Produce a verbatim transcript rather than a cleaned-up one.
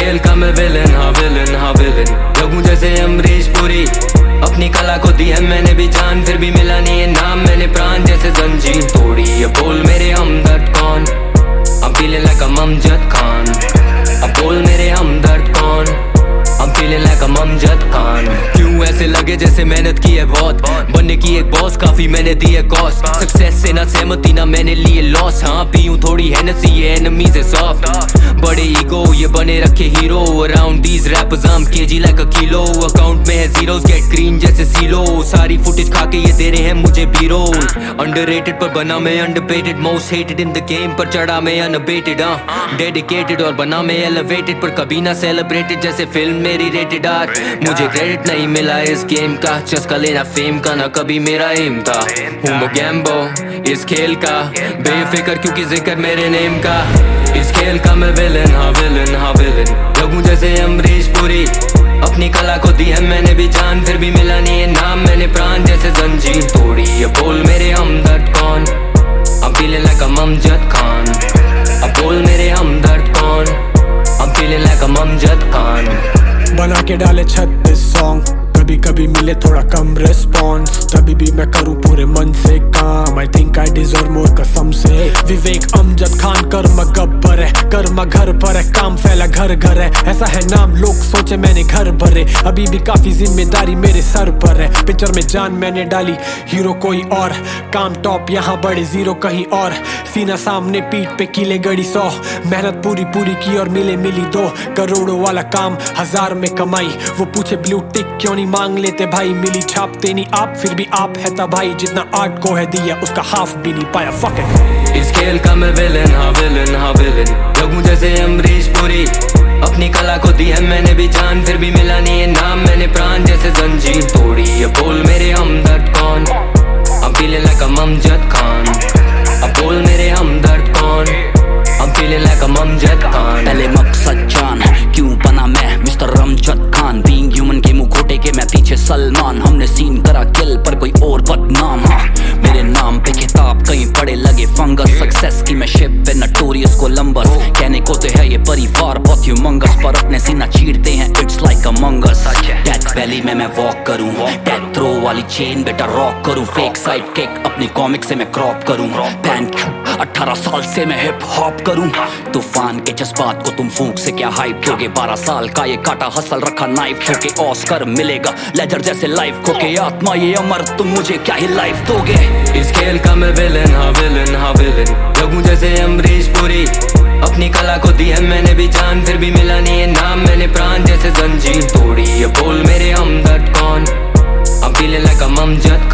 खेल का मैं विलन, हाँ विलन, हाँ विलन। लगूं जैसे अमरीश पुरी, अपनी कला को दी है मैंने भी जान, फिर भी मिला नहीं है नाम, मैंने प्राण जैसे जंजीर तोड़ी। ये बोल मेरे हमदर्द कौन, I'm feeling like I'm Amjad Khan. अब बोल मेरे हमदर्द कौन, I'm feeling like I'm Amjad Khan. क्यों ऐसे लगे जैसे मेहनत की है बहुत, बनने की एक बॉस काफी मैंने दी है कॉस्ट। सक्सेस से ना सहमति ना मैंने लिए लॉस, हाँ पीऊं थोड़ी हैनेसी ये एनिमी से सॉफ्ट। बड़े ईगो ये बने रखे hero, around these rappers I'm kg like a kilo। Account में है जीरोस गेट ग्रीन जैसे सीलो, सारी फुटेज खा के ये दे रहे हैं मुझे बी रोल। अंडररेटेड पर बना मैं underrated, most hated in the game पर चढ़ा मैं अनअबेटेड। हाँ डेडिकेटेड और बना मैं एलिवेटेड, पर कभी ना सेलिब्रेटेड जैसे फिल्म मेरी रेटेड आर। मुझे क्रेडिट नहीं मिला इस गेम का, चस्का लेना फेम का ना कभी मेरा एम था। हूँ मैं गैम्बो इस खेल का, बेफिक्र क्योंकि जिक्र मेरे नेम का। इस खेल का मैं विलन, हाँ विलन, हाँ विलन। लगूं जैसे अमरीश पुरी, अपनी कला को दी है मैंने भी जान, फिर भी मिला नहीं है नाम, मैंने प्राण जैसे जंजीर तोड़ी। ये बोल मेरे हमदर्द कौन, I'm feeling like I'm Amjad Khan. अब बोल मेरे हमदर्द कौन, I'm feeling like I'm Amjad Khan. बना के डाले छत्तीस सॉन्ग, कभी कभी मिले थोड़ा कम रिस्पॉन्स, तभी भी मैं करूँ पूरे मन से काम। I think I deserve more कसम से। विवेक अमजद खान कर्म गब्बर है, कर्म घर पर है, काम फैला घर घर है, ऐसा है नाम लोग सोचे मैंने घर भरे। अभी भी काफी जिम्मेदारी मेरे सर पर है, पिक्चर में जान मैंने डाली हीरो कोई और, काम टॉप यहाँ बड़े जीरो कहीं और। सीना सामने पीठ पे कीले गड़ी सौ, मेहनत पूरी पूरी की और मिले मिली दो करोड़ों वाला काम, हजार में कमाई। वो पूछे ब्लू टिक क्यों नहीं मांग लेते भाई, मिली छापते नहीं आप, फिर भी आप है तबाही। जितना आर्ट को है दिया उसका हाफ भी नहीं पाया, फक इट। इस खेल का मैं विलन, हाँ विलन, हाँ विलन। लगूं जैसे अमरीश पुरी, अपनी कला को दी है मैंने भी जान, फिर भी मिला नहीं है नाम, मैंने प्राण जैसे जंजीर तोड़ी। ये बोल मेरे हमदर्द कौन, I'm feeling like I'm Amjad Khan. अब बोल मेरे हमदर्द कौन, I'm feeling like I'm Amjad Khan. पहले मकसद जान क्यों बना मैं mister Amjad Khan, being human के मुंह घोटे के मैं पीछे सलमान। हमने सीन करा किल पर कोई और बदनाम, हाँ मेरे नाम पे किताब कहीं पड़े लगे फंगस। सक्सेस की मैं शिप पे नटोरियस कोलंबस, कहने को तो है ये परिवार बहुत ह्यूमंगस, पर अपने सीना चीरते हैं it's like Among Us. Death valley में मैं वॉक करूं, डेथ थ्रो वाली चेन बेटा रॉक करूं, फेक साइड किक अपनी कॉमिक से मैं क्रॉप करूं, पैन अठारह साल से मैं हिप हॉप करूं। तूफान के जज्बात को तुम फूंक से क्या हाइप दोगे, बारह साल का ये काटा हसल रखा नाइफ ठोके, ऑस्कर मिलेगा लेजर जैसे लाइफ खोके, आत्मा ये अमर तुम मुझे क्या ही लाइफ दोगे। इस खेल का मैं विलन, हाँ विलन, हाँ विलन। लगूं जैसे अमरीश पुरी, अपनी कला को दी है मैंने भी जान, फिर भी मिला नहीं है नाम, मैंने प्राण जैसे जंजीर तोड़ी। ये बोल मेरे हमदर्द कौन, I'm feeling like I'm Amjad